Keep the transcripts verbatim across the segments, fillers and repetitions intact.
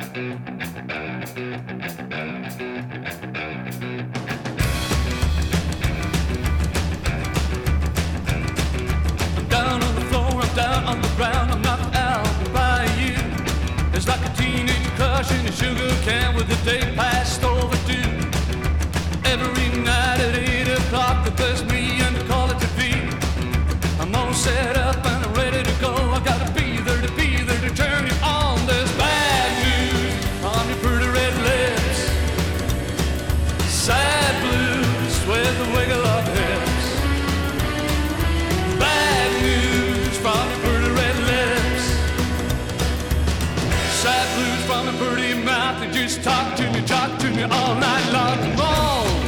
Down on the floor, I'm down on the ground, I'm knocked out by you. It's like a teenage crush in a sugar can with the day past overdue. Every night at eight o'clock, there's me and the caller to be. I'm all set up and I'm ready to go. I gotta be there to be there to turn you on. There's bad news on your pretty red lips, sad blues with the wiggle of hips. Bad news from your pretty red lips, sad blues from your pretty mouth. You just talk to me, talk to me all night long. Come on.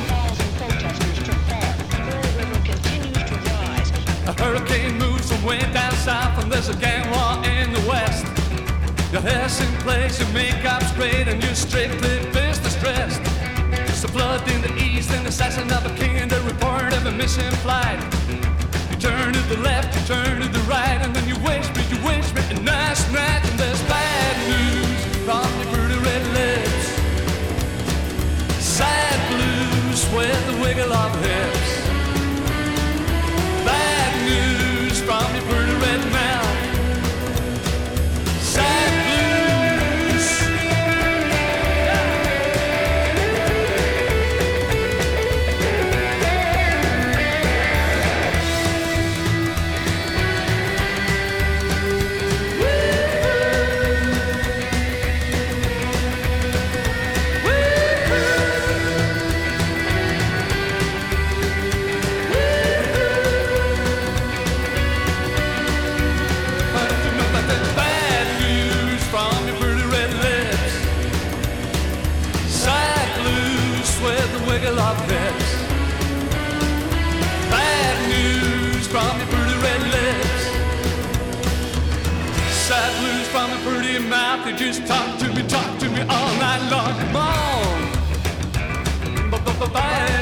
A hurricane moves from way down south, and there's a gang war in the west. Your hair's in place, your makeup's great, and you're strictly business dressed. It's a flood in the east, an assassin of a king, and a report of a missing flight. You turn to the left, you turn to the right, and then you wish me, you wish me a nice night. And there's bad news from your pretty red lips, sad blues with the wiggle of hips. Bad news from your pretty red mouth, sad blues. Wiggle of hips. Bad news from your pretty red lips, sad blues from your pretty mouth. You just talk to me, talk to me all night long. Come on. Bad